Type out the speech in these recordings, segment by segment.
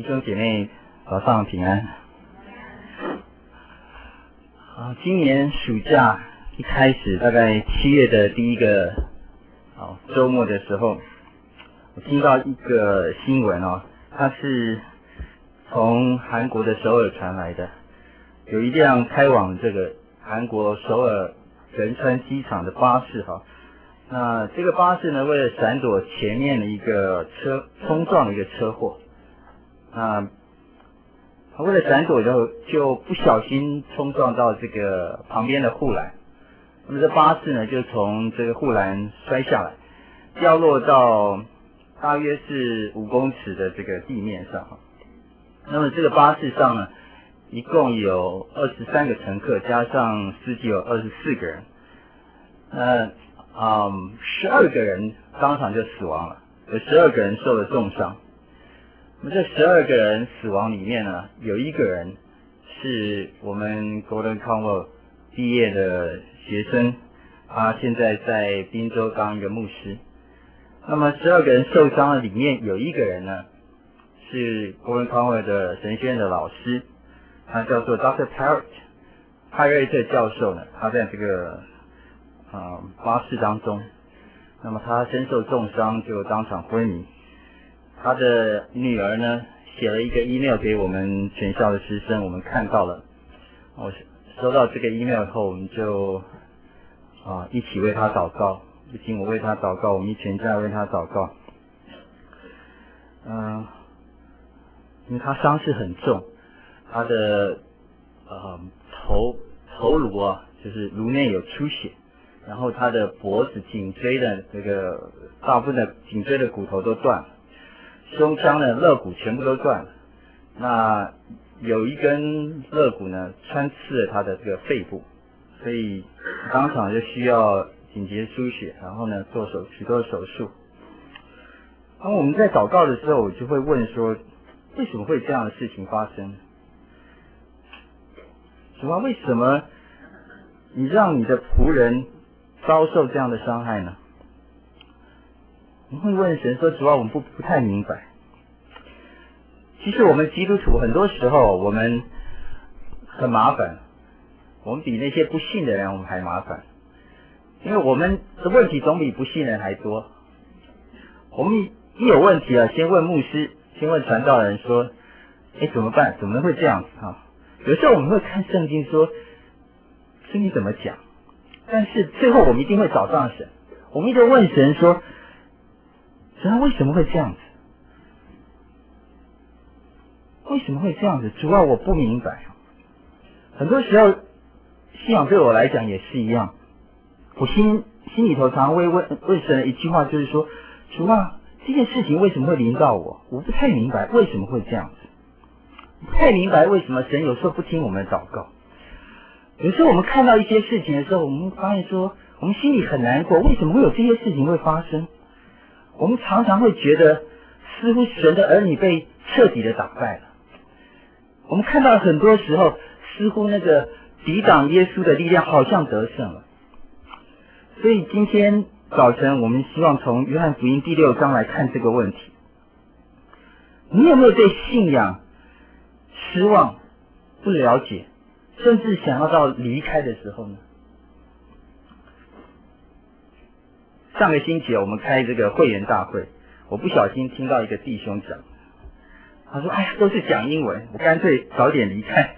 弟兄姐妹早上平安。今年暑假一开始，大概7月的第一个周末的时候，我听到一个新闻它是从韩国的首尔传来的，有一辆开往这个韩国首尔仁川机场的巴士那这个巴士呢，为了闪躲前面的一个冲撞的一个车祸，那为了闪躲就不小心冲撞到这个旁边的护栏，那么这巴士呢就从这个护栏摔下来，掉落到大约是5公尺的这个地面上。那么这个巴士上呢，一共有23个乘客，加上司机有24个人。12个人当场就死亡了，有12个人受了重伤。那么这12个人死亡里面呢，有1个人是我们 Golden Convo 毕业的学生，他现在在宾州当一个牧师。那么12个人受伤的里面有1个人呢，是 Golden Convo 的神学院的老师，他叫做 Dr. Parrott 派瑞特教授呢，他在这个巴士当中，那么他身受重伤，就当场昏迷。他的女儿呢，写了一个 email 给我们全校的师生，我们看到了。我收到这个 email 后，我们就一起为他祷告，不仅我为他祷告，我们一全家为他祷告。因为他伤势很重，他的头颅就是颅内有出血，然后他的脖子、颈椎的这个大部分的颈椎的骨头都断了，胸腔的肋骨全部都断了。那有一根肋骨呢穿刺了他的这个肺部，所以当场就需要紧急输血，然后呢做许多手术。然后我们在祷告的时候，我就会问说，为什么会这样的事情发生？主啊，为什么你让你的仆人遭受这样的伤害呢？你会问神说，主啊，我们不太明白。其实我们基督徒很多时候我们很麻烦，我们比那些不信的人我们还麻烦，因为我们的问题总比不信人还多。我们一有问题先问牧师，先问传道人说，怎么办？怎么会这样子有时候我们会看圣经说，圣经怎么讲？但是最后我们一定会找上神，我们一定问神说，神为什么会这样子？为什么会这样子？主要我不明白。很多时候信仰对我来讲也是一样，我心里头常会问神的一句话，就是说，主啊，这件事情为什么会临到我？我不太明白为什么会这样子，不太明白为什么神有时候不听我们的祷告。有时候我们看到一些事情的时候，我们发现说，我们心里很难过，为什么会有这些事情会发生？我们常常会觉得，似乎神的儿女被彻底的打败了。我们看到很多时候，似乎那个抵挡耶稣的力量好像得胜了。所以今天早晨，我们希望从约翰福音第6章来看这个问题。你有没有对信仰失望、不了解，甚至想要到离开的时候呢？上个星期我们开这个会员大会，我不小心听到一个弟兄讲，他说，都是讲英文，我干脆早点离开。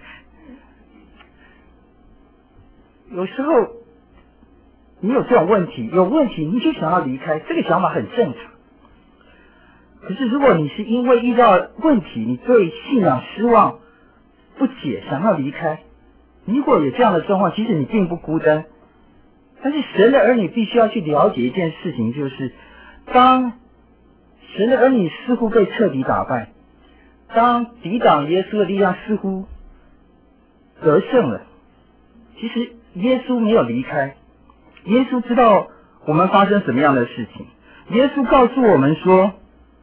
有时候你有这种问题，你就想要离开，这个想法很正常。可是如果你是因为遇到问题，你对信仰失望、不解，想要离开，如果有这样的状况，其实你并不孤单。但是神的儿女必须要去了解一件事情，就是当神的儿女似乎被彻底打败，当抵挡耶稣的力量似乎得胜了，其实耶稣没有离开，耶稣知道我们发生什么样的事情。耶稣告诉我们说，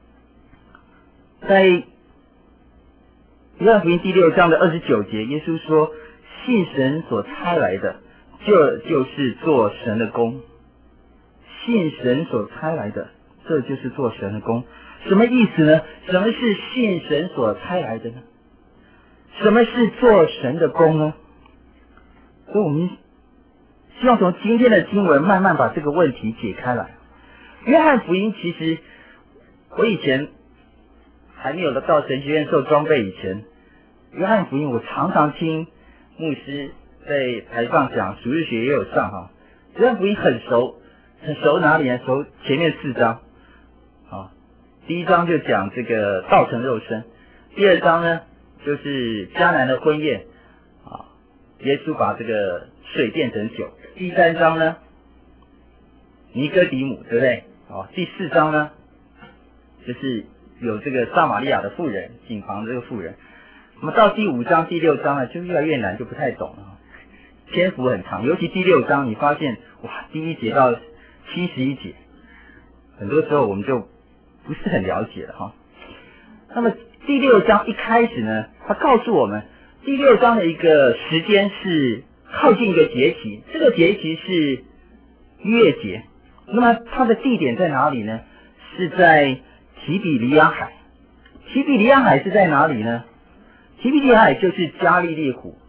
在约翰福音第6章的29节，耶稣说，信神所差来的，这就是做神的工。信神所差来的， 这就是做神的工。什么意思呢？什么是信神所差来的呢？什么是做神的工呢？所以我们希望从今天的经文慢慢把这个问题解开来。约翰福音其实我以前还没有到神学院受装备以前，约翰福音我常常听牧师在台上讲，主日学也有上哈。约翰福音很熟哪里呢？熟前面4章啊。第1章就讲这个道成肉身，第2章呢就是迦南的婚宴啊，耶稣把这个水变成酒。第3章呢尼哥底母，对不对？第4章呢就是有这个撒玛利亚的妇人，井旁这个妇人。那么到第5章、第6章呢，就越来越难，就不太懂了，篇幅很长。尤其第6章，你发现哇，第1节到71节，很多时候我们就不是很了解了哈。那么第6章一开始呢，他告诉我们，第6章的一个时间是靠近一个节期，这个节期是逾越节。那么它的地点在哪里呢？是在提比利亚海。提比利亚海是在哪里呢？提比利亚海就是加利利湖。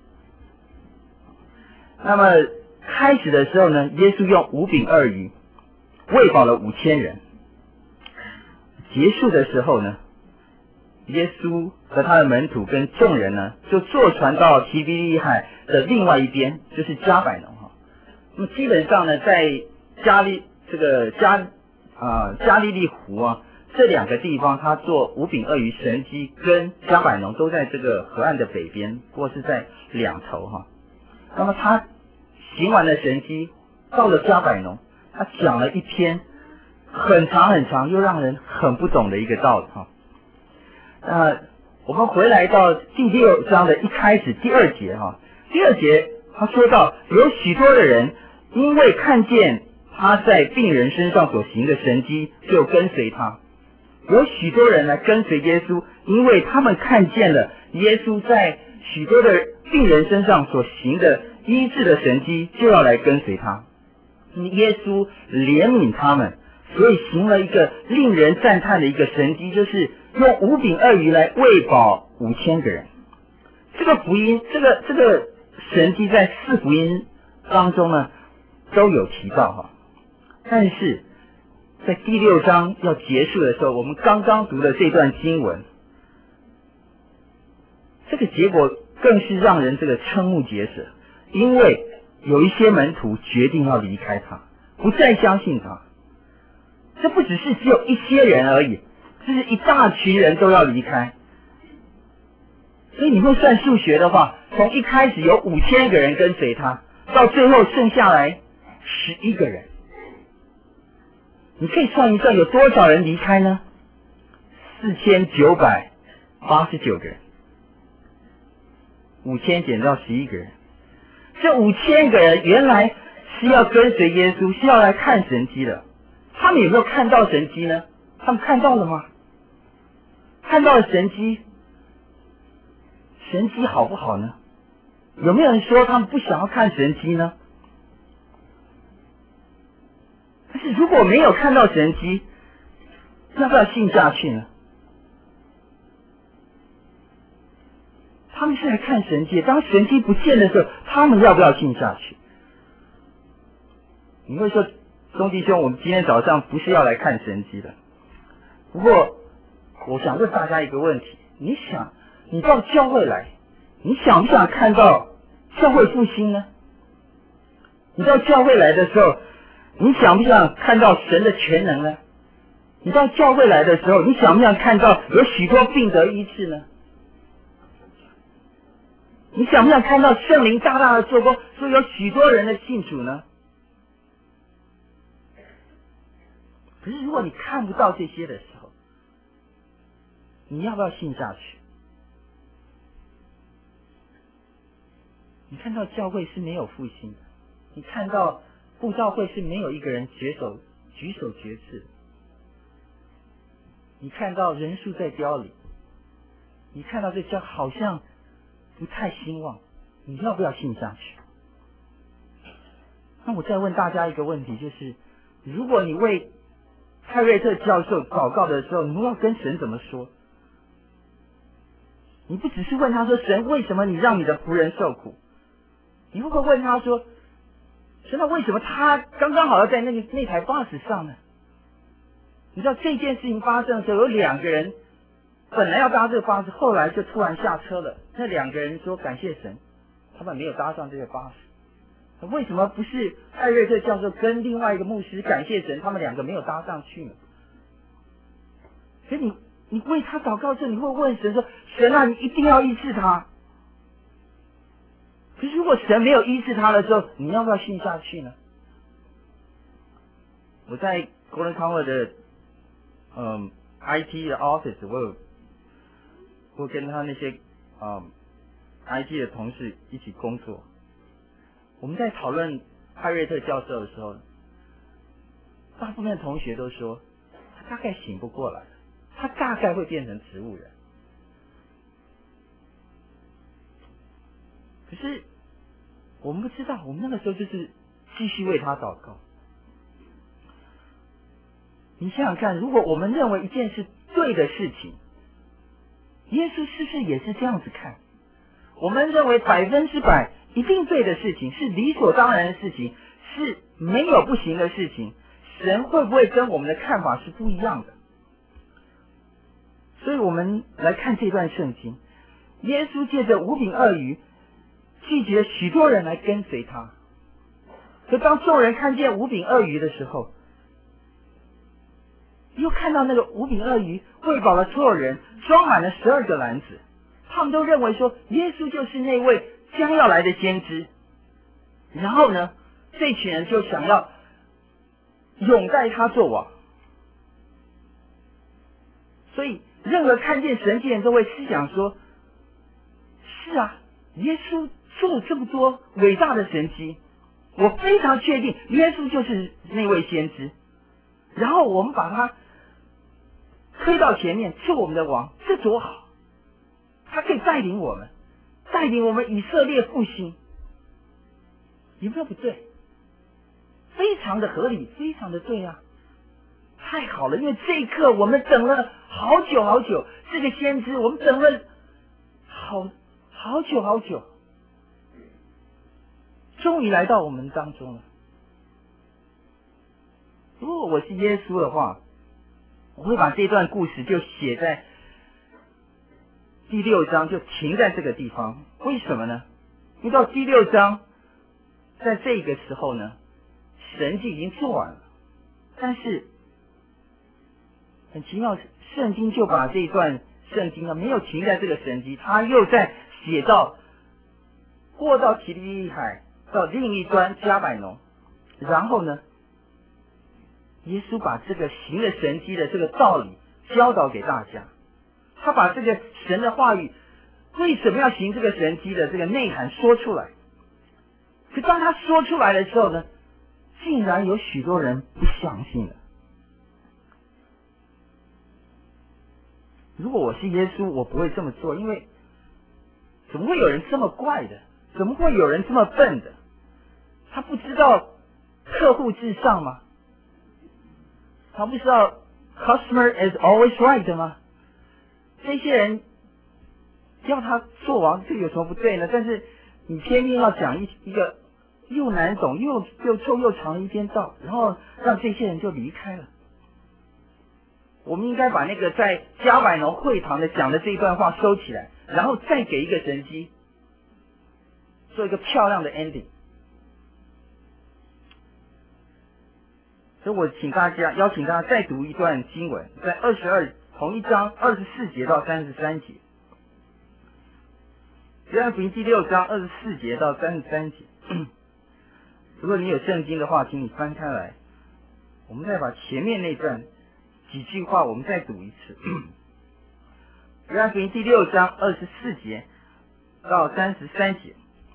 那么开始的时候呢，耶稣用5饼2鱼喂饱了5000人。结束的时候呢，耶稣和他的门徒跟众人呢，就坐船到提比利亚海的另外一边，就是加百农哈。那么基本上呢，在加利利湖啊这2个地方，他做5饼2鱼神迹跟加百农都在这个河岸的北边，不过是在两头哈。那么他行完了神迹，到了加百农，他讲了一篇很长很长又让人很不懂的一个道理哈。我们回来到第6章的一开始第2节哈，第2节他说到有许多的人因为看见他在病人身上所行的神迹，就跟随他。有许多人来跟随耶稣，因为他们看见了耶稣在许多的病人身上所行的医治的神迹，就要来跟随他。耶稣怜悯他们，所以行了一个令人赞叹的一个神迹，就是用5饼2鱼来喂饱5000个人。这个福音，这个神迹在4福音当中呢都有提到哈。但是在第6章要结束的时候，我们刚刚读的这段经文，这个结果更是让人这个瞠目结舌，因为有一些门徒决定要离开他，不再相信他。这不只是只有一些人而已，这是一大群人都要离开。所以你会算数学的话，从一开始有5000个人跟随他，到最后剩下来11个人。你可以算一算有多少人离开呢？4989个人，5000减到11个人，这5000个人原来是要跟随耶稣，是要来看神迹的。他们有没有看到神迹呢？他们看到了吗？看到了神迹，神迹好不好呢？有没有人说他们不想要看神迹呢？但是如果没有看到神迹，要不要信下去呢？他们是来看神迹，当神迹不见的时候，他们要不要信下去？你会说，钟弟兄，我们今天早上不是要来看神迹的。不过我想问大家一个问题，你到教会来，你想不想看到教会复兴呢？你到教会来的时候，你想不想看到神的全能呢？你到教会来的时候，你想不想看到有许多病得医治呢？你想不想看到圣灵大大的做工，说有许多人的信主呢？可是如果你看不到这些的时候，你要不要信下去？你看到教会是没有复兴的，你看到布道会是没有一个人举手决志的，你看到人数在凋零，你看到这教好像不太兴旺，你要不要信下去？那我再问大家一个问题，就是如果你为艾瑞特教授祷告的时候，你要跟神怎么说？你不只是问他说，神为什么你让你的仆人受苦？你会不会问他说，神啊，为什么他刚刚好要在那台巴士上呢？你知道这件事情发生的时候，有两个人本来要搭这个巴士，后来就突然下车了。那两个人说感谢神，他们没有搭上这个巴士。为什么不是艾瑞特教授跟另外一个牧师感谢神，他们两个没有搭上去呢？所以你为他祷告的时候，你会问神说，神啊，你一定要医治他。可是如果神没有医治他的时候，你要不要信下去呢？我在Gordon Conwell的IT 的 office， 我跟他那些IT 的同事一起工作。我们在讨论艾瑞特教授的时候，大部分的同学都说他大概醒不过来，他大概会变成植物人。可是我们不知道，我们那个时候就是继续为他祷告。你想想看，如果我们认为一件是对的事情，耶稣是不是也是这样子看？我们认为100%一定对的事情，是理所当然的事情，是没有不行的事情，神会不会跟我们的看法是不一样的？所以我们来看这段圣经，耶稣借着5饼2鱼聚集了许多人来跟随他。可当众人看见5饼2鱼的时候，又看到那个5饼2鱼喂饱了所有人，装满了12个篮子，他们都认为说耶稣就是那位将要来的先知。然后呢，这群人就想要拥戴他做王。所以任何看见神迹人都会思想说，是啊，耶稣做了这么多伟大的神迹，我非常确定耶稣就是那位先知。然后我们把他推到前面做我们的王，这多好！他可以带领我们以色列复兴，有没有不对？非常的合理，非常的对啊！太好了，因为这一刻我们等了好久好久，这个先知我们等了好久好久，终于来到我们当中了。如果我是耶稣的话，我会把这段故事就写在第6章，就停在这个地方。为什么呢？因为到第6章，在这个时候呢，神迹已经做完了，但是很奇妙，圣经就把这一段圣经呢没有停在这个神迹，他又在写到过到提利利海到另一端加百农，然后呢，耶稣把这个行了神迹的这个道理教导给大家，他把这个神的话语为什么要行这个神迹的这个内涵说出来。可当他说出来的时候呢，竟然有许多人不相信了。如果我是耶稣，我不会这么做，因为怎么会有人这么怪的？怎么会有人这么笨的？他不知道客户至上吗？他不知道 customer is always right 吗？这些人要他做王，这有什么不对呢？但是你偏偏要讲一个又难懂又臭又长的一篇道，然后让这些人就离开了。我们应该把那个在加百农会堂的讲的这一段话收起来，然后再给一个神迹，做一个漂亮的 ending。所以我邀请大家再读一段经文，在同一章24节到33节，约翰福音第6章24节到33节。如果你有圣经的话，请你翻开来，我们再把前面那段几句话我们再读一次。约翰福音第6章24节到33节。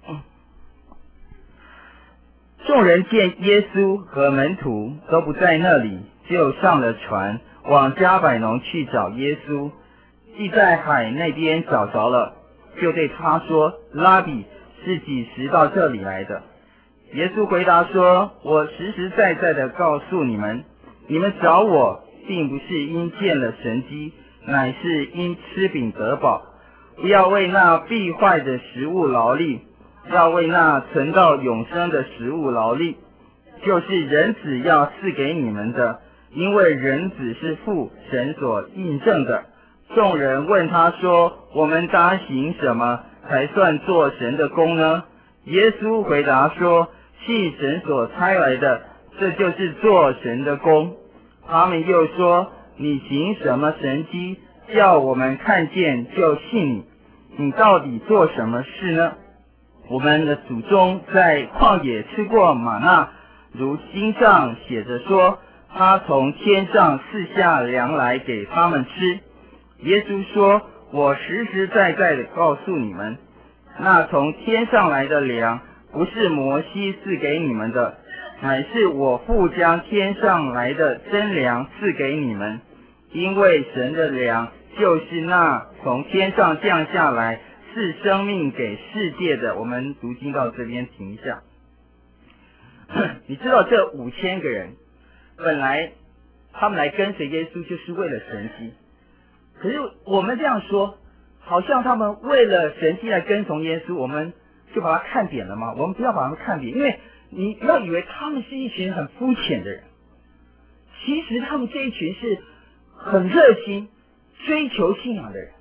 众人见耶稣和门徒都不在那里，就上了船，往加百农去找耶稣。既在海那边找着了，就对他说：拉比，是几时到这里来的？耶稣回答说：我实实在在的告诉你们，你们找我， 并不是因见了神迹，乃是因吃饼得饱。不要为那必坏的食物劳力，要为那存到永生的食物劳力，就是人子要赐给你们的，因为人子是父神所印证的。众人问他说：我们当行什么才算做神的工呢？耶稣回答说：信神所差来的，这就是做神的工。他们又说：你行什么神迹，叫我们看见就信你？你到底做什么事呢？我们的祖宗在旷野吃过玛纳，如经上写着说，他从天上赐下粮来给他们吃。耶稣说：我实实在在的告诉你们，那从天上来的粮，不是摩西赐给你们的，乃是我父将天上来的真粮赐给你们。因为神的粮就是那从天上降下来赐生命给世界的。我们读经到这边停一下。你知道这5000个人本来他们来跟随耶稣就是为了神迹，可是我们这样说，好像他们为了神迹来跟从耶稣，我们就把他看扁了吗？我们不要把他们看扁，因为你不要以为他们是一群很肤浅的人，其实他们这一群是很热心追求信仰的人，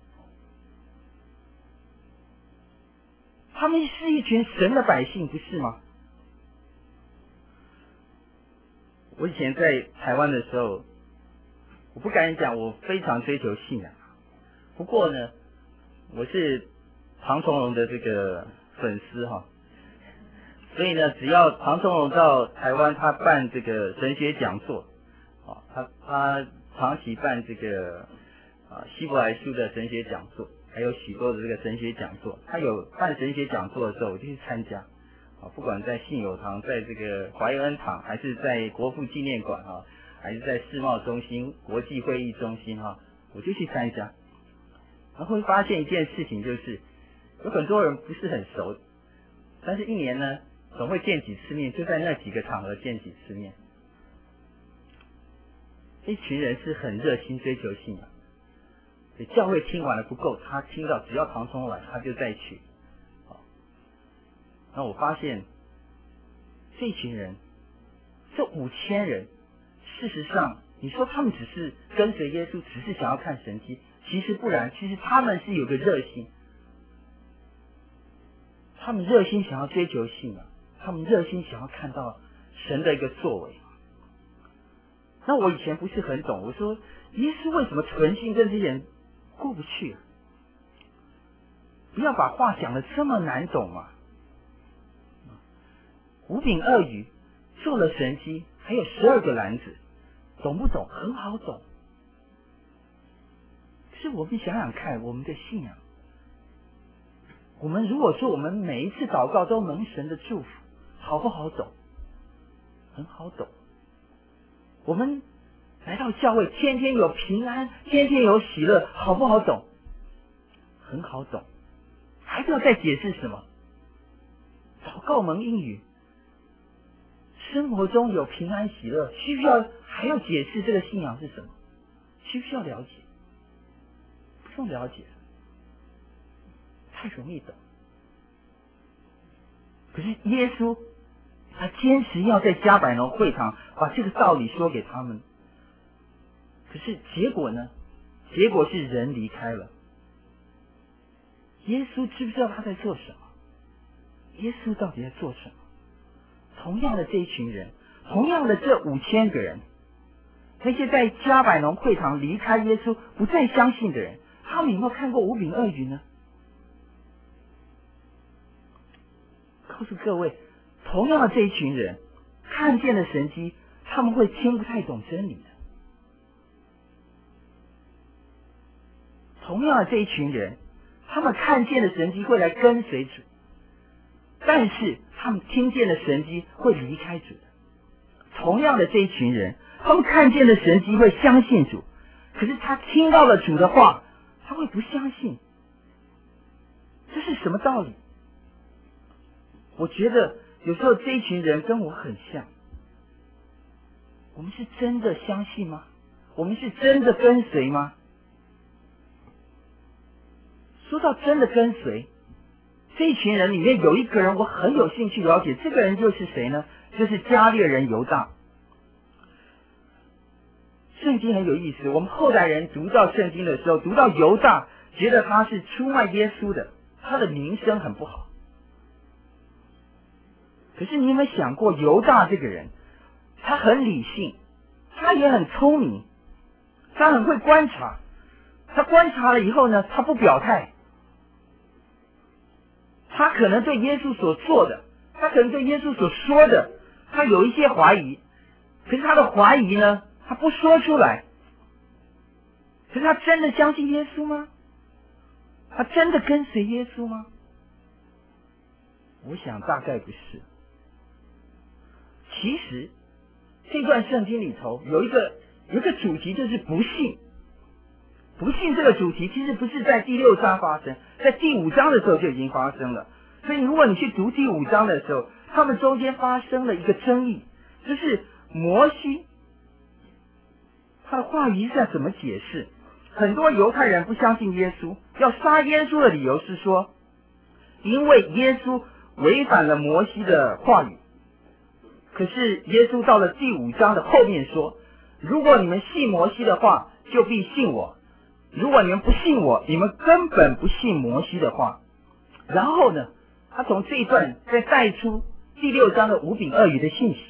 他们是一群神的百姓，不是吗？我以前在台湾的时候，我不敢讲我非常追求信仰，不过呢，我是唐崇荣的这个粉丝哈，所以呢，只要唐崇荣到台湾，他办这个神学讲座，他长期办这个希伯来书的神学讲座，还有许多的这个神学讲座。他有办神学讲座的时候，我就去参加。不管在信友堂，在这个怀恩堂，还是在国父纪念馆还是在世贸中心、国际会议中心我就去参加。然后会发现一件事情，就是有很多人不是很熟，但是一年呢总会见几次面，就在那几个场合见几次面。一群人是很热心追求信仰，所以教会听完了不够，他听到只要唐崇来，他就再去。那我发现这群人，这5000人，事实上你说他们只是跟随耶稣，只是想要看神迹，其实不然，其实他们是有个热心，他们热心想要追求信仰，他们热心想要看到神的一个作为。那我以前不是很懂，我说耶稣为什么存心跟这些人过不去不要把话讲得这么难懂嘛。5饼2鱼做了神迹，还有12个篮子，懂不懂？很好懂。可是我们想想看，我们的信仰，我们如果说我们每一次祷告都蒙神的祝福，好不好懂？很好懂。我们来到教会，天天有平安，天天有喜乐，好不好懂？很好懂。还不要再解释什么？祷告蒙应允，生活中有平安喜乐，需不需要还要解释这个信仰是什么？需不需要了解？不用了解，太容易懂。可是耶稣他坚持要在加百农会堂把这个道理说给他们，可是结果呢？结果是人离开了。耶稣知不知道他在做什么？耶稣到底在做什么？同样的这一群人，同样的这5000个人，那些在加百农会堂离开耶稣不再相信的人，他们有没有看过5饼2鱼呢？告诉各位，同样的这一群人看见了神迹，他们会听不太懂真理的。同样的这一群人，他们看见了神迹会来跟随主，但是他们听见了神迹会离开主的。同样的这一群人，他们看见了神迹会相信主，可是他听到了主的话，他会不相信。这是什么道理？我觉得有时候这一群人跟我很像。我们是真的相信吗？ 我们是真的跟随吗？说到真的跟随，这一群人里面有一个人我很有兴趣了解，这个人就是谁呢？就是加略人犹大。圣经很有意思，我们后代人读到圣经的时候，读到犹大，觉得他是出卖耶稣的，他的名声很不好。可是你有没有想过，犹大这个人，他很理性，他也很聪明，他很会观察。他观察了以后呢，他不表态。他可能对耶稣所做的，他可能对耶稣所说的，他有一些怀疑。可是他的怀疑呢，他不说出来。可是他真的相信耶稣吗？他真的跟随耶稣吗？我想大概不是。其实这段圣经里头有一个主题，就是不信。不信这个主题其实不是在第6章发生，在第5章的时候就已经发生了。所以如果你去读第5章的时候，他们中间发生了一个争议，就是摩西他的话语是要怎么解释。很多犹太人不相信耶稣，要杀耶稣的理由是说，因为耶稣违反了摩西的话语。可是耶稣到了第5章的后面说，如果你们信摩西的话，就必信我；如果你们不信我，你们根本不信摩西的话。然后呢，他从这一段再带出第6章的五饼二鱼的信息。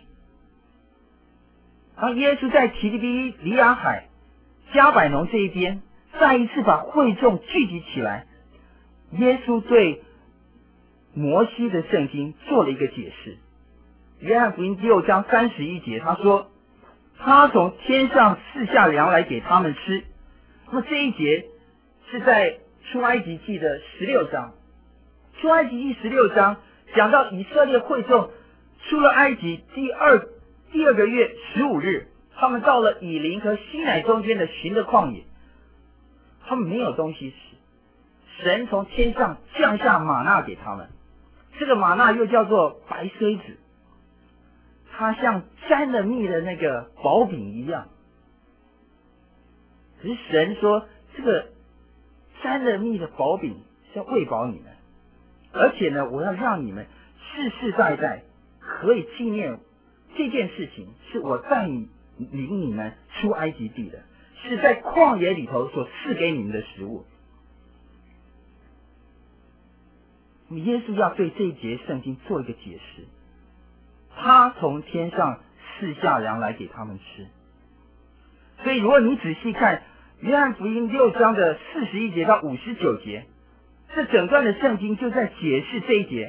当耶稣在提比利亚海加百农这一边再一次把会众聚集起来，耶稣对摩西的圣经做了一个解释。约翰福音6章31节，他说他从天上赐下粮来给他们吃。那么这一节是在出埃及记的16章。出埃及记16章讲到以色列会众出了埃及第二个月15日，他们到了以琳和西乃中间的寻的旷野，他们没有东西吃，神从天上降下玛纳给他们。这个玛纳又叫做白绥子，它像沾了蜜的那个薄饼一样。可是神说，这个沾了蜜的薄饼是要喂饱你们，而且呢，我要让你们世世代代可以纪念这件事情，是我带领你们出埃及地的，是在旷野里头所赐给你们的食物。耶稣要对这一节圣经做一个解释，他从天上赐下粮来给他们吃。所以如果你仔细看约翰福音6章的41节到59节，这整段的圣经就在解释这一节。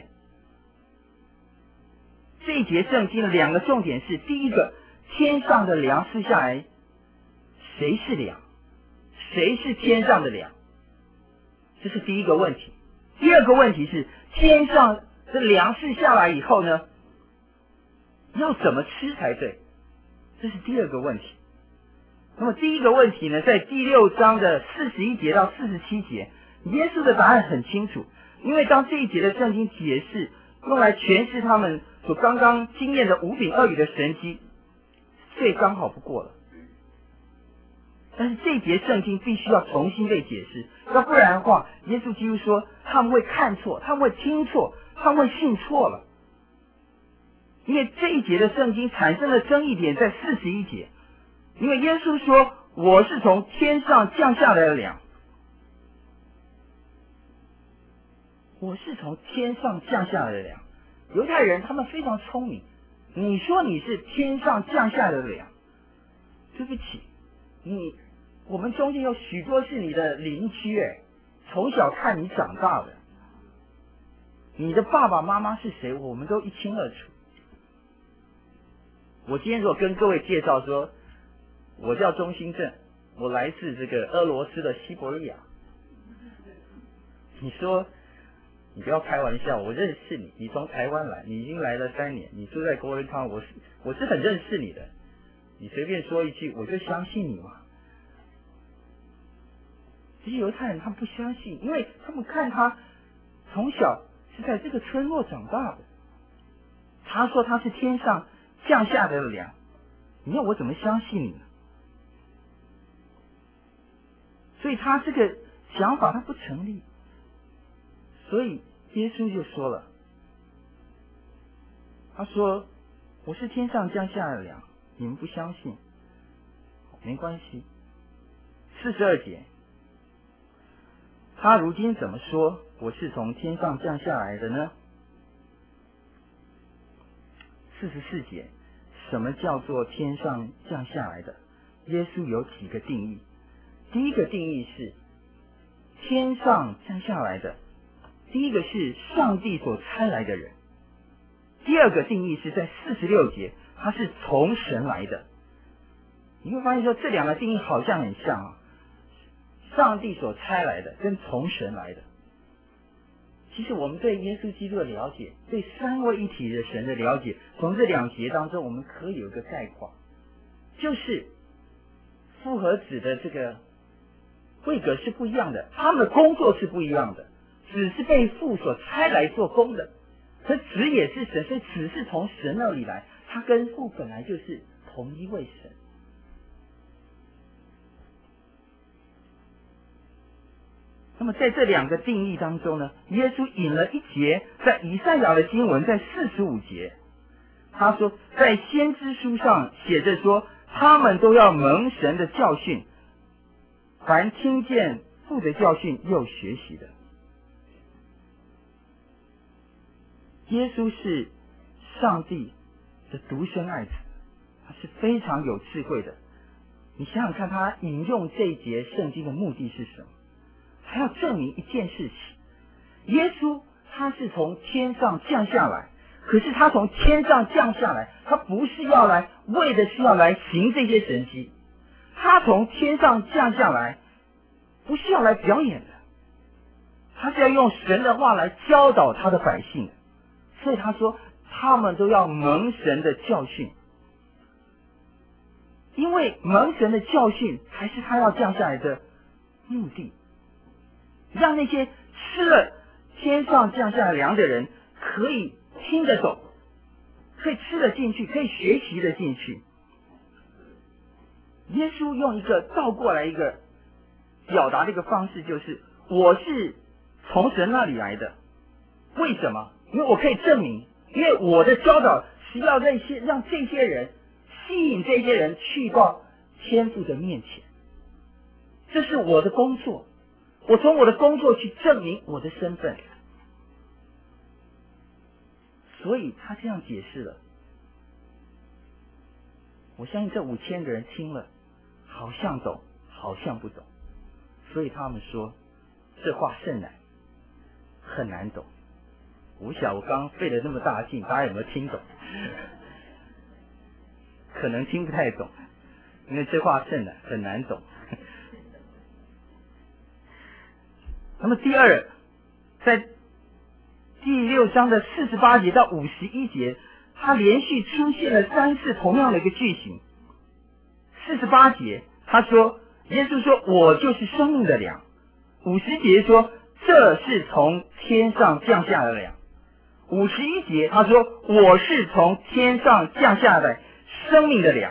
这一节圣经的2个重点是，第一个，天上的粮赐下来，谁是粮？谁是天上的粮？这是第一个问题。第二个问题是，天上的粮赐下来以后呢，要怎么吃才对？这是第二个问题。那么第一个问题呢，在第6章的41节到47节，耶稣的答案很清楚。因为当这一节的圣经解释用来诠释他们所刚刚经验的五饼二鱼的神迹，最刚好不过了。但是这一节圣经必须要重新被解释，要不然的话，耶稣基督说他们会看错，他们会听错，他们会信错了。因为这一节的圣经产生的争议点在41节，因为耶稣说我是从天上降下来的粮，我是从天上降下来的粮。犹太人他们非常聪明，你说你是天上降下来的粮，对不起，我们中间有许多是你的邻居，从小看你长大的，你的爸爸妈妈是谁，我们都一清二楚。我今天如果跟各位介绍说，我叫钟兴正，我来自这个俄罗斯的西伯利亚，你说你不要开玩笑，我认识你，你从台湾来，你已经来了3年，你住在国人康，我是很认识你的，你随便说一句我就相信你嘛。这些犹太人他们不相信，因为他们看他从小是在这个村落长大的，他说他是天上降下来的粮，你要我怎么相信你呢？ 所以他这个想法他不成立。所以耶稣就说了，他说我是天上降下的粮，你们不相信，没关系。42节，他如今怎么说我是从天上降下来的呢？44节，什么叫做天上降下来的？耶稣有几个定义。第一个定义是天上降下来的，第一个是上帝所差来的人。第二个定义是在46节，他是从神来的。你会发现说这两个定义好像很像啊，上帝所差来的跟从神来的。其实我们对耶稣基督的了解，对三位一体的神的了解，从这两节当中我们可以有一个概括，就是父和子的这个位格是不一样的，他们的工作是不一样的，子是被父所差来做工的，可子也是神，所以子是从神那里来，他跟父本来就是同一位神。那么在这两个定义当中呢，耶稣引了一节在以赛亚的经文，在45节，他说在先知书上写着说，他们都要蒙神的教训，凡听见父的教训又学习的。耶稣是上帝的独生爱子，他是非常有智慧的。你想想看，他引用这一节圣经的目的是什么？还要证明一件事情，耶稣他是从天上降下来，可是他从天上降下来，他不是要来为的是要来行这些神迹，他从天上降下来不是要来表演的，他是要用神的话来教导他的百姓的。所以他说他们都要蒙神的教训，因为蒙神的教训才是他要降下来的目的，让那些吃了天上降下来粮的人可以听得懂，可以吃得进去，可以学习得进去。耶稣用一个倒过来一个表达的一个方式，就是我是从神那里来的。为什么？因为我可以证明，因为我的教导是要让这些人吸引这些人去到天父的面前，这是我的工作，我从我的工作去证明我的身份。所以他这样解释了，我相信这5000个人听了好像懂好像不懂，所以他们说这话甚难，很难懂。我想我刚刚费了那么大劲，大家有没有听懂？可能听不太懂，因为这话甚难，很难懂。那么第二，在第6章的48节到51节，它连续出现了3次同样的一个句型。48节他说，耶稣说我就是生命的粮。50节说这是从天上降下的粮。51节他说我是从天上降下的生命的粮。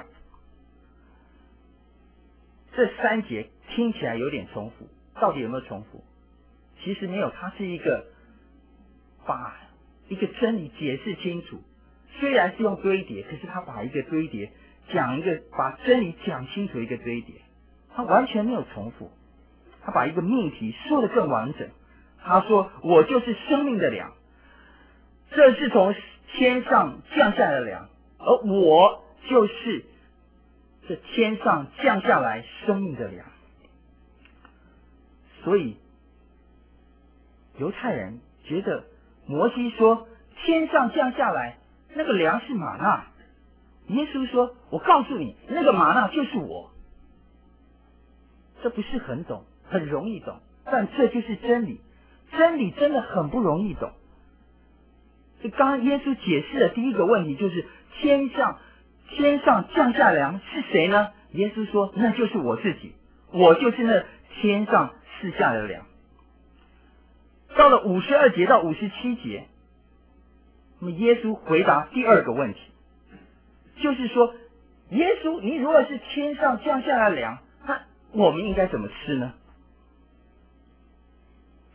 这3节听起来有点重复，到底有没有重复？其实没有，它是一个把一个真理解释清楚，虽然是用堆叠，可是他把一个堆叠讲一个，把真理讲清楚一个堆叠，他完全没有重复，他把一个命题说得更完整。他说我就是生命的粮，这是从天上降下来的粮，而我就是这天上降下来生命的粮。所以犹太人觉得摩西说天上降下来那个粮是玛纳，耶稣说我告诉你那个玛纳就是我。这不是很懂，很容易懂，但这就是真理。真理真的很不容易懂。所以刚刚耶稣解释的第一个问题就是天上降下粮是谁呢？耶稣说那就是我自己，我就是那天上赐下的粮。到了52节到57节，那么耶稣回答第二个问题，就是说耶稣你如果是天上降下来的粮，那我们应该怎么吃呢？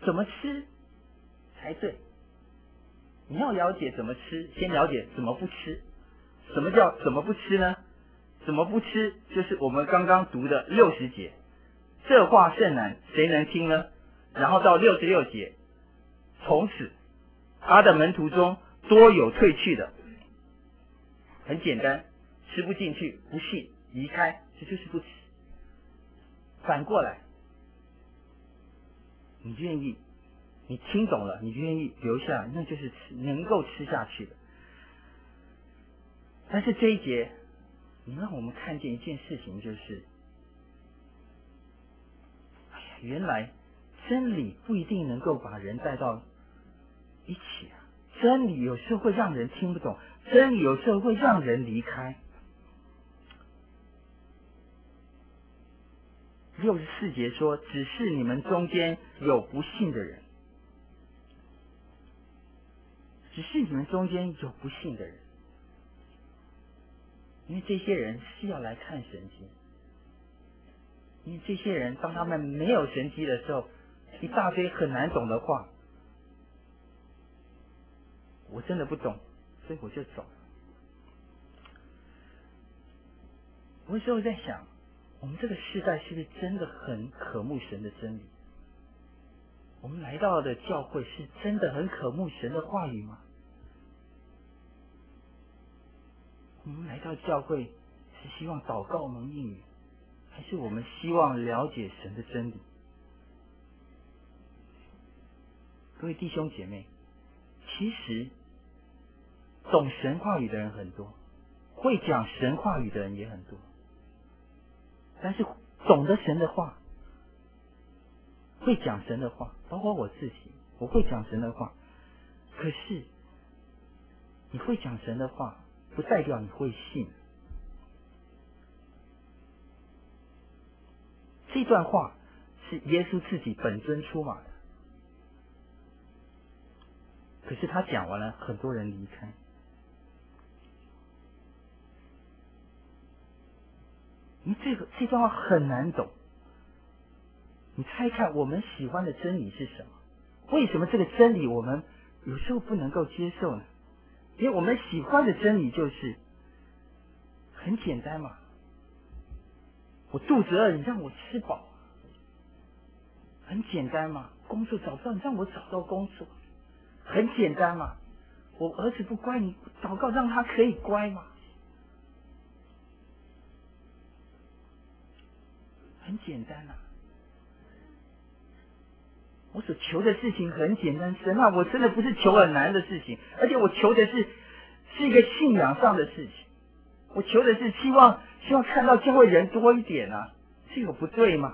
怎么吃才对。你要了解怎么吃，先了解怎么不吃。什么叫怎么不吃呢？怎么不吃，就是我们刚刚读的60节，这话甚难，谁能听呢？然后到66节，从此他的门徒中多有退去的。很简单，吃不进去，不信，离开，这就是不吃。反过来，你愿意，你听懂了，你愿意留下来，那就是吃，能够吃下去的。但是这一节，你让我们看见一件事情，就是，原来真理不一定能够把人带到一起啊。真理有时候会让人听不懂，真理有时候会让人离开。64节说，只是你们中间有不信的人，只是你们中间有不信的人，因为这些人是要来看神迹，因为这些人当他们没有神迹的时候，一大堆很难懂的话，我真的不懂，所以我就走了。我有时候在想，我们这个时代是不是真的很渴慕神的真理？我们来到的教会是真的很渴慕神的话语吗？我们来到教会是希望祷告蒙应允，还是我们希望了解神的真理？各位弟兄姐妹，其实懂神话语的人很多，会讲神话语的人也很多，但是懂得神的话，会讲神的话，包括我自己，我会讲神的话。可是你会讲神的话，不代表你会信。这段话是耶稣自己本尊出马的，可是他讲完了，很多人离开。因为这段话很难懂。你猜看，我们喜欢的真理是什么？为什么这个真理我们有时候不能够接受呢？因为我们喜欢的真理就是很简单嘛，我肚子饿，你让我吃饱，很简单嘛。工作找不到，你让我找到工作，很简单嘛。我儿子不乖，你祷告让他可以乖嘛，很简单啊。我所求的事情很简单，神啊，我真的不是求很难的事情，而且我求的是一个信仰上的事情。我求的是希望看到教会人多一点啊，这有不对吗？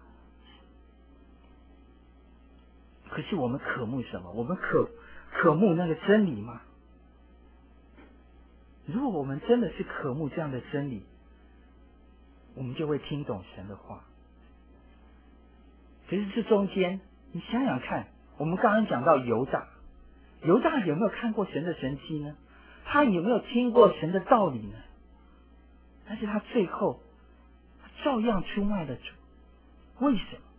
可是我们渴慕什么？我们渴慕那个真理吗？如果我们真的是渴慕这样的真理，我们就会听懂神的话。可是这中间，你想想看，我们刚刚讲到犹大有没有看过神的神迹呢？他有没有听过神的道理呢？但是他最后他照样出卖了主。为什么？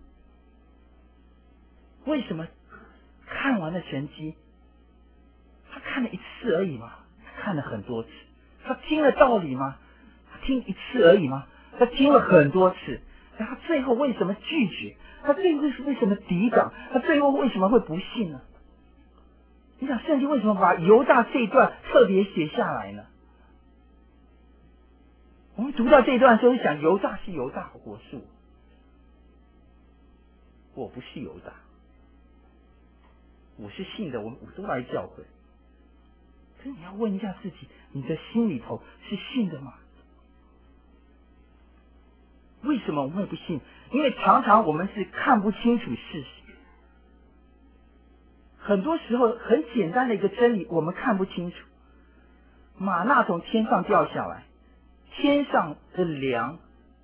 为什么看完了神迹，他看了一次而已吗？他看了很多次。他听了道理吗？他听一次而已吗？他听了很多次。但他最后为什么拒绝？他最后为什么抵挡？他最后为什么会不信呢？你想圣经为什么把犹大这一段特别写下来呢？我们读到这一段的时候，想犹大是犹大，我是我不是犹大，我是信的，我都来教会。可是你要问一下自己，你的心里头是信的吗？为什么我们会不信？因为常常我们是看不清楚事实。很多时候很简单的一个真理，我们看不清楚。玛纳从天上掉下来，天上的粮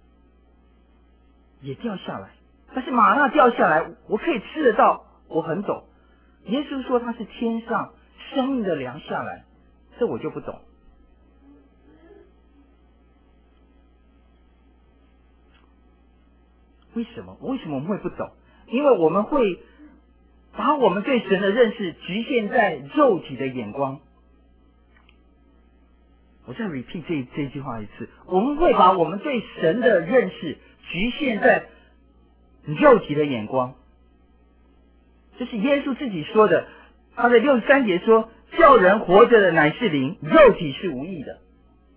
也掉下来，但是玛纳掉下来，我可以吃得到，我很懂。耶稣说他是天上生命的粮下来，这我就不懂。为什么我们会不懂？因为我们会把我们对神的认识局限在肉体的眼光。我再 repeat 这句话一次，我们会把我们对神的认识局限在肉体的眼光。这是耶稣自己说的，他在63节说，叫人活着的乃是灵，肉体是无益的。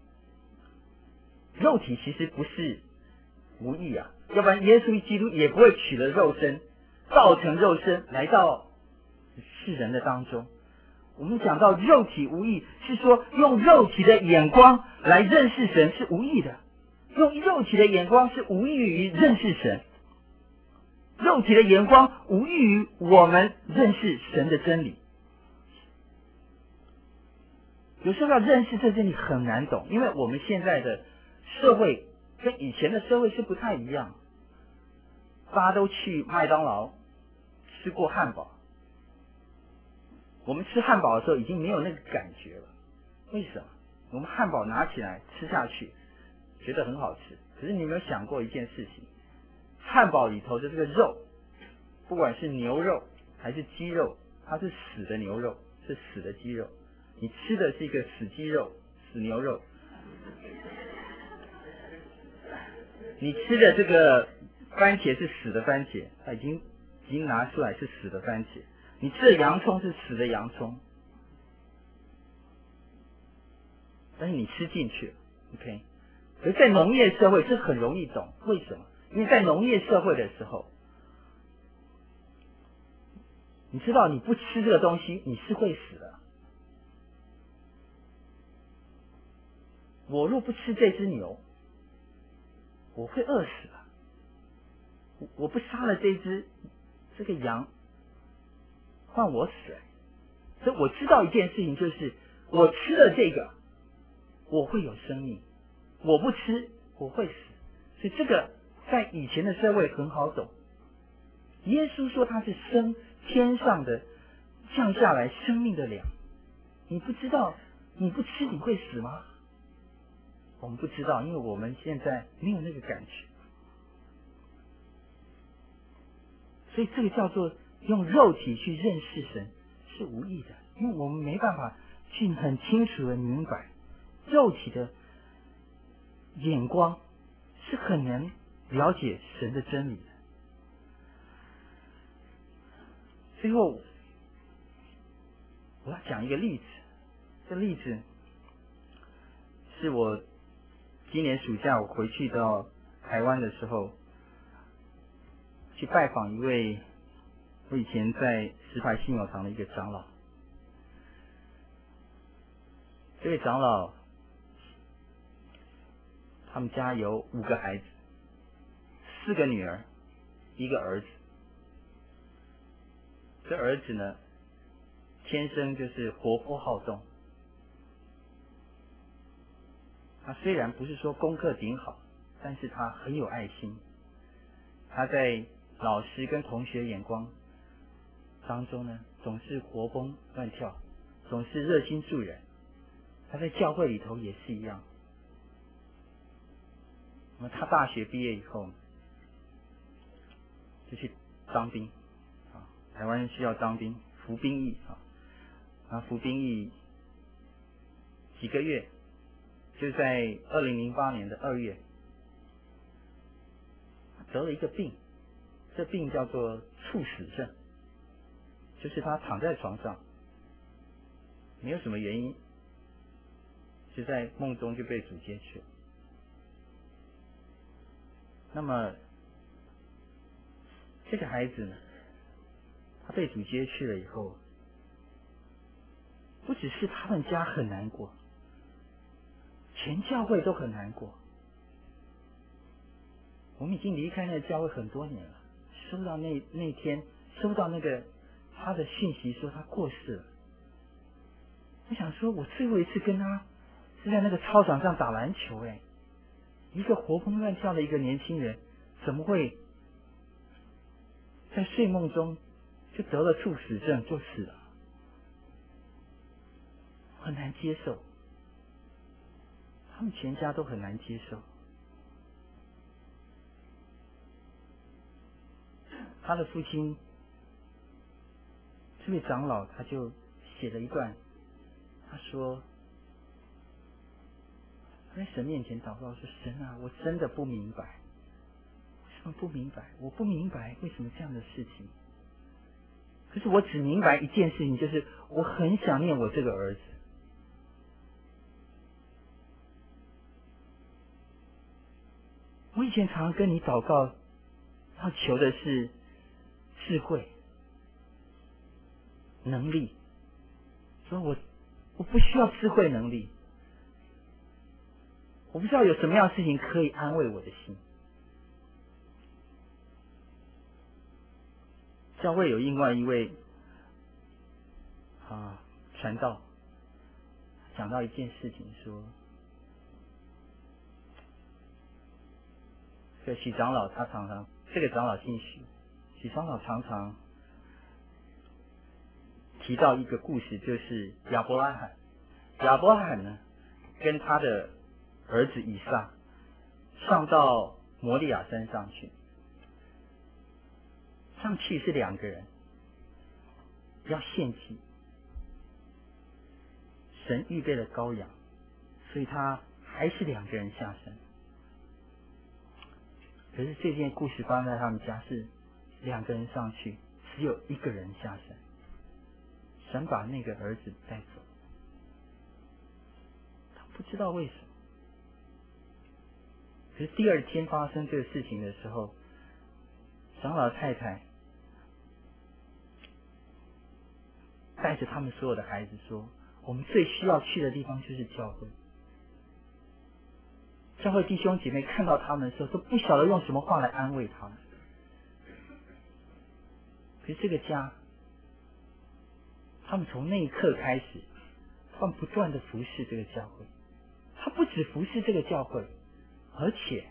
肉体其实不是无益啊，要不然耶稣基督也不会取了肉身，造成肉身来到世人的当中。我们讲到肉体无益，是说用肉体的眼光来认识神是无益的，用肉体的眼光是无益于认识神，肉体的眼光无益于我们认识神的真理。有时候要认识这真理很难懂，因为我们现在的社会跟以前的社会是不太一样，大家都去麦当劳吃过汉堡，我们吃汉堡的时候已经没有那个感觉了。为什么？我们汉堡拿起来吃下去觉得很好吃，可是你有没有想过一件事情，汉堡里头的这个肉，不管是牛肉还是鸡肉，它是死的牛肉，是死的鸡肉，你吃的是一个死鸡肉、死牛肉，你吃的这个番茄是死的番茄，它已经拿出来是死的番茄，你吃的洋葱是死的洋葱，但是你吃进去了 ，OK？ 可是在农业社会是很容易懂，为什么？因为在农业社会的时候，你知道你不吃这个东西你是会死的。我若不吃这只牛，我会饿死了。我不杀了这个羊，换我死。所以我知道一件事情，就是我吃了这个，我会有生命；我不吃，我会死。所以这个在以前的社会很好懂。耶稣说他是生天上的降下来生命的粮，你不知道，你不吃你会死吗？我们不知道，因为我们现在没有那个感觉。所以这个叫做用肉体去认识神是无益的，因为我们没办法去很清楚的明白，肉体的眼光是很难了解神的真理的。最后我要讲一个例子，这例子是我今年暑假我回去到台湾的时候，去拜访一位我以前在石牌信友堂的一个长老。这位长老他们家有5个孩子，4个女儿，1个儿子。这儿子呢，天生就是活泼好动。他虽然不是说功课顶好，但是他很有爱心。他在老师跟同学眼光当中呢，总是活蹦乱跳，总是热心助人。他在教会里头也是一样。那么他大学毕业以后就去当兵啊，台湾需要当兵，服兵役啊。他服兵役几个月，就在2008年的2月，得了一个病，这病叫做猝死症，就是他躺在床上，没有什么原因，就在梦中就被主接去了。那么这个孩子呢，他被主接去了以后，不只是他们家很难过，全教会都很难过。我们已经离开那个教会很多年了，收到那天收到那个他的讯息说他过世了。我想说，我最后一次跟他是在那个操场上打篮球，一个活蹦乱跳的一个年轻人，怎么会在睡梦中就得了猝死症就死了？很难接受，他们全家都很难接受。他的父亲这位长老他就写了一段，他说他在神面前祷告说：神啊，我真的不明白，为什么不明白？我不明白为什么这样的事情。可是我只明白一件事情，就是我很想念我这个儿子。我以前常常跟你祷告，要求的是智慧、能力，说我不需要智慧能力，我不知道有什么样的事情可以安慰我的心。教会有另外一位传道讲到一件事情，说这个许长老他常常，这个长老姓许，许长老常常提到一个故事，就是亚伯拉罕。亚伯拉罕呢，跟他的儿子以撒上到摩利亚山上去，上去是2个人要献祭，神预备了羔羊，所以他还是2个人下山。可是这件故事发生在他们家，是2个人上去，只有1个人下山。神把那个儿子带走，他不知道为什么。可是第2天发生这个事情的时候，长老太太带着他们所有的孩子说：我们最需要去的地方就是教会。教会弟兄姐妹看到他们的时候，都不晓得用什么话来安慰他们。可是这个家，他们从那一刻开始，他们不断的服侍这个教会。他不只服侍这个教会，而且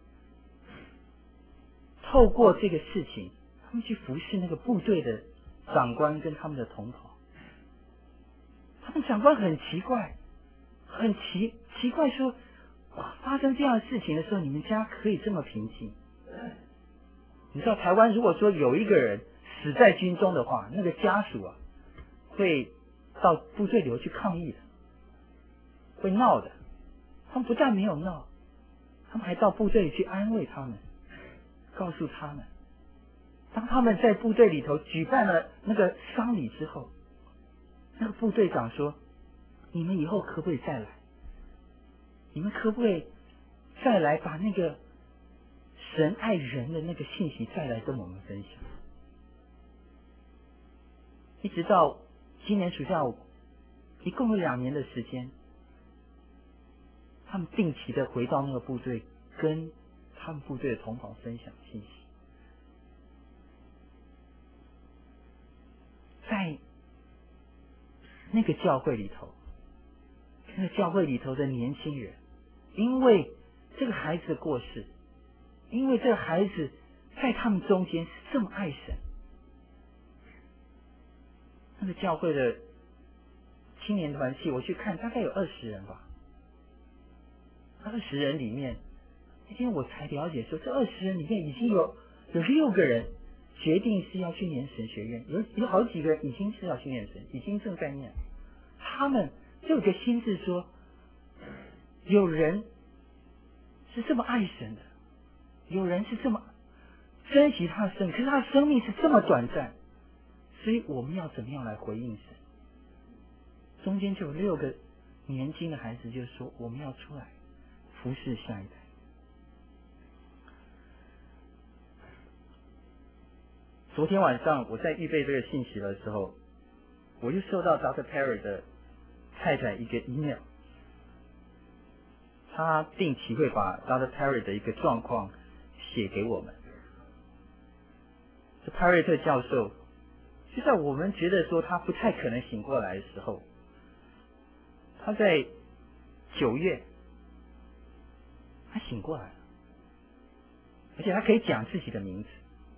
透过这个事情，他们去服侍那个部队的长官跟他们的同袍。他们长官很奇怪，很奇怪说，发生这样的事情的时候，你们家可以这么平静。你知道台湾如果说有一个人死在军中的话，那个家属会到部队里去抗议的，会闹的。他们不但没有闹，他们还到部队里去安慰他们，告诉他们，当他们在部队里头举办了那个丧礼之后，那个部队长说：你们以后可不可以再来？你们可不可以再来把那个神爱人的那个信息再来跟我们分享？一直到今年暑假，一共有2年的时间，他们定期的回到那个部队，跟他们部队的同袍分享信息。在那个教会里头，那个教会里头的年轻人，因为这个孩子的过世，因为这个孩子在他们中间是这么爱神，那个教会的青年团契，我去看大概有20人吧。20人里面，那天我才了解说，这20人里面已经有6个人决定是要去念神学院，有好几个人已经是要去念神，已经正在念。他们就有个心智说，有人是这么爱神的，有人是这么珍惜他的生命，可是他的生命是这么短暂，所以我们要怎么样来回应神？中间就有6个年轻的孩子就说，我们要出来服侍下一代。昨天晚上我在预备这个信息的时候，我就收到 Dr. Perry 的太太一个 email， 他定期会把 Dr. Perry 的一个状况写给我们。这 Perry 特教授就在我们觉得说他不太可能醒过来的时候，他在9月他醒过来了，而且他可以讲自己的名字，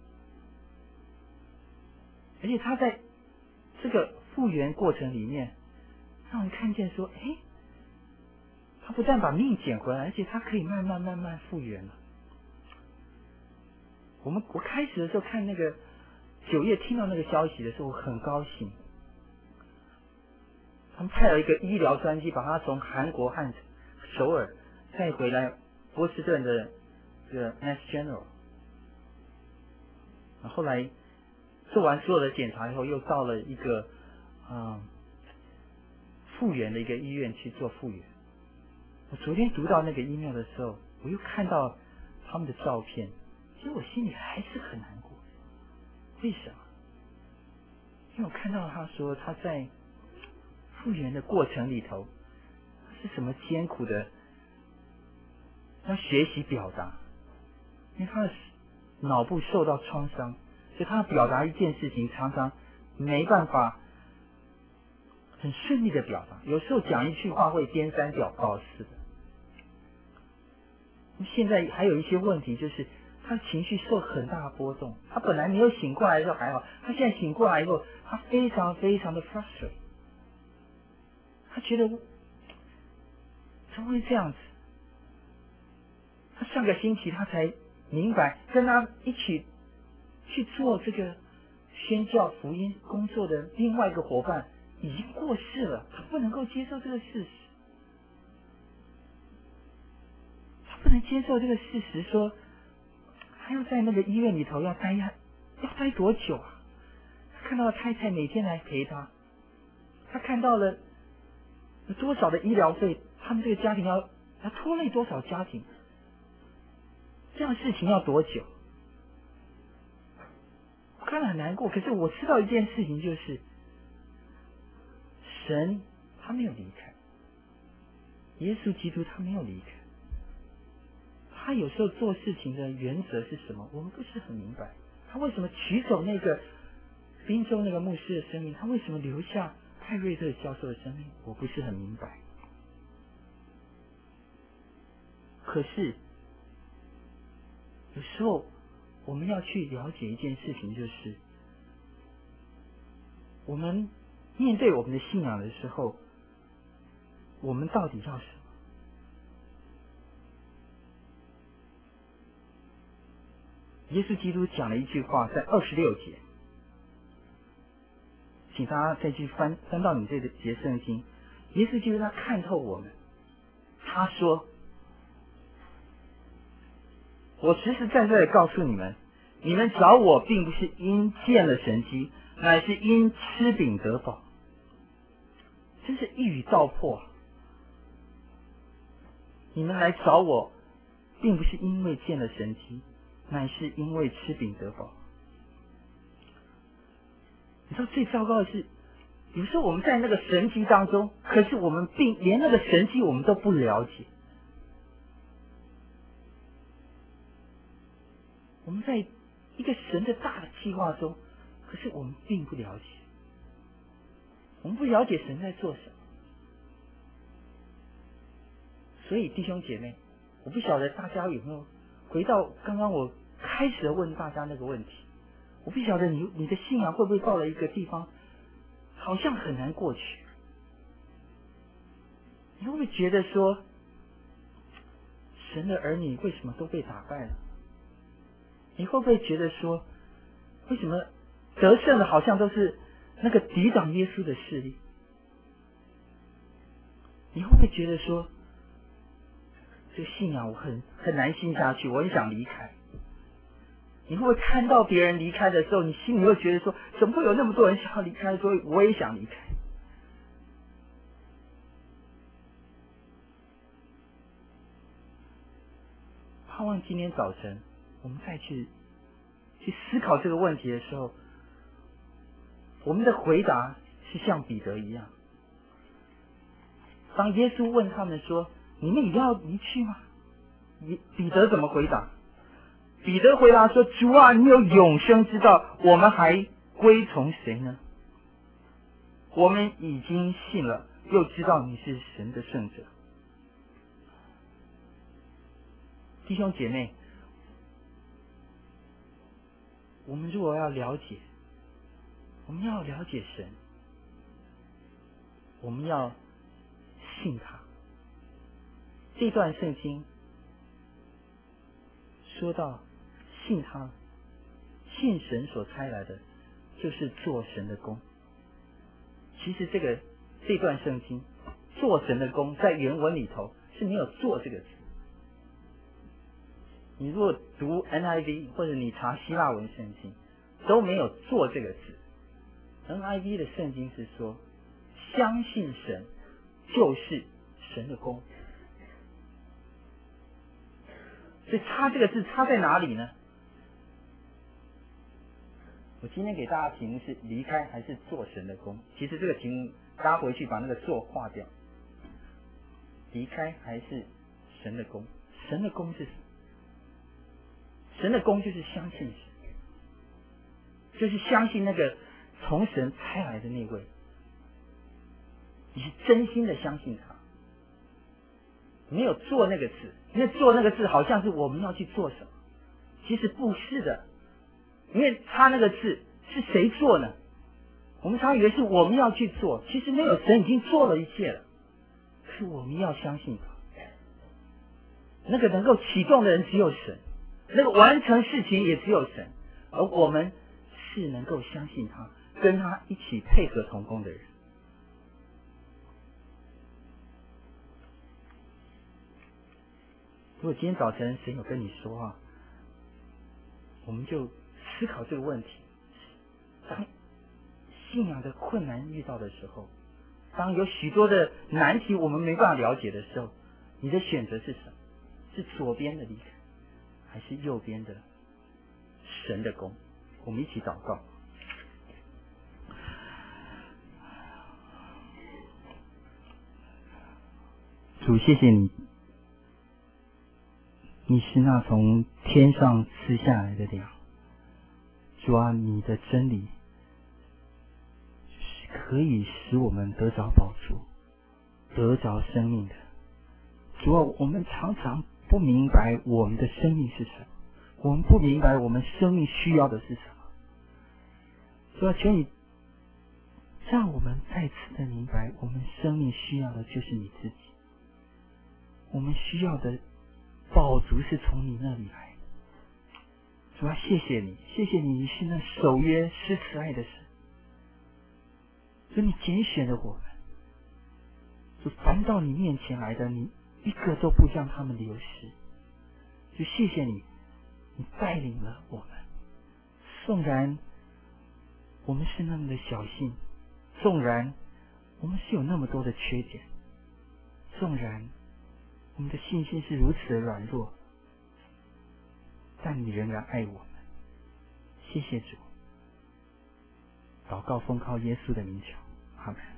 而且他在这个复原过程里面让人看见说，他不但把命捡回来，而且他可以慢慢复原了。我开始的时候看那个 9月听到那个消息的时候，我很高兴。他们派了一个医疗专机，把他从韩国和首尔带回来波士顿的这个 Mass General。后来做完所有的检查以后，又到了一个复原的一个医院去做复原。我昨天读到那个 email 的时候，我又看到他们的照片，其实我心里还是很难过。为什么？因为我看到他说他在复原的过程里头是什么艰苦的，要学习表达，因为他的脑部受到创伤，所以他表达一件事情常常没办法很顺利的表达，有时候讲一句话会颠三倒四的。现在还有一些问题，就是他的情绪受很大的波动。他本来没有醒过来的时候还好，他现在醒过来以后，他非常非常的 frustrated。他觉得怎么会这样子？他上个星期他才明白，跟他一起去做这个宣教福音工作的另外一个伙伴已经过世了，他不能够接受这个事实。他不能接受这个事实，说他要在那个医院里头要待多久啊？他看到太太每天来陪他，他看到了有多少的医疗费，他们这个家庭要拖累多少家庭，这样的事情要多久？我看了很难过，可是我知道一件事情，就是神他没有离开，耶稣基督他没有离开。他有时候做事情的原则是什么，我们不是很明白。他为什么取走那个宾州那个牧师的生命，他为什么留下派瑞特教授的生命，我不是很明白。可是有时候我们要去了解一件事情，就是我们面对我们的信仰的时候，我们到底要什么？耶稣基督讲了一句话，在26节，请大家再去翻到你这个节圣经。耶稣基督他看透我们，他说：“我实实在在的告诉你们，你们找我并不是因见了神迹，乃是因吃饼得饱。”真是一语道破。你们来找我，并不是因为见了神迹，乃是因为吃饼得饱。你知道最糟糕的是，有时候我们在那个神迹当中，可是我们连那个神迹我们都不了解。我们在一个神的大的计划中，可是我们并不了解，我们不了解神在做什么。所以弟兄姐妹，我不晓得大家有没有回到刚刚我开始问大家那个问题，我不晓得你的信仰会不会到了一个地方好像很难过去，你会不会觉得说神的儿女为什么都被打败了？你会不会觉得说为什么得胜的好像都是那个抵挡耶稣的势力？你会不会觉得说这个信仰我很难信下去，我很想离开？你会不会看到别人离开的时候，你心里会觉得说怎么会有那么多人想要离开，所以我也想离开？盼望今天早晨我们再去思考这个问题的时候，我们的回答是像彼得一样。当耶稣问他们说你们也要离去吗？彼得怎么回答？彼得回答说：主啊，你有永生之道，我们还归从谁呢？我们已经信了，又知道你是神的圣者。弟兄姐妹，我们如果要了解，我们要了解神，我们要信他。这段圣经说到信他，信神所差来的， 就是做神的工。其实这段圣经做神的工在原文里头是没有做这个字。你如果读 NIV 或者你查希腊文圣经都没有做这个字。NIV 的圣经是说相信神就是神的工。所以差这个字差在哪里呢？我今天给大家题目是离开还是做神的工。其实这个题目大家回去把那个做划掉。离开还是神的工。神的工是什么？神的工就是相信神，就是相信那个从神差来的那位，你是真心的相信他，没有做那个字。因为做那个字好像是我们要去做什么，其实不是的。因为他那个字是谁做呢？我们常以为是我们要去做，其实那个神已经做了一切了，是我们要相信他。那个能够启动的人只有神，那个完成事情也只有神，而我们是能够相信他，跟他一起配合同工的人。如果今天早晨神有跟你说话，我们就思考这个问题。当信仰的困难遇到的时候，当有许多的难题我们没办法了解的时候，你的选择是什么？是左边的离开，还是右边的神的工？我们一起祷告。主，谢谢你，你是那从天上赐下来的粮。主啊，你的真理是可以使我们得着宝珠，得着生命的。主啊，我们常常不明白我们的生命是什么，我们不明白我们生命需要的是什么。主啊，求你让我们再次的明白，我们生命需要的就是你自己。我们需要的宝珠是从你那里来的。主啊，谢谢你，谢谢你，你是那守约施慈爱的神。主，你拣选了我们，主，凡到你面前来的，你一个都不让他们流失。就谢谢你，你带领了我们。纵然我们是那么的小信，纵然我们是有那么多的缺点，纵然我们的信心是如此的软弱，但你仍然爱我们。谢谢主。祷告奉靠耶稣的名求，阿们。